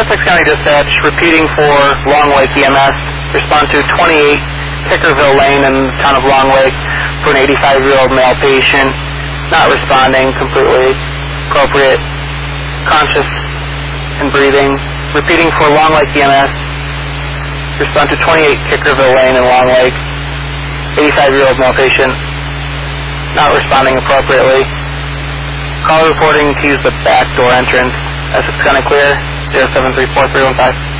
Essex County Dispatch, repeating for Long Lake EMS, respond to 28 Hickerville Lane in the town of Long Lake for an 85-year-old male patient, not responding, completely appropriate, conscious and breathing. Repeating for Long Lake EMS, respond to 28 Hickerville Lane in Long Lake, 85-year-old male patient, not responding appropriately. Call reporting to use the back door entrance. Essex County clear, 0734315.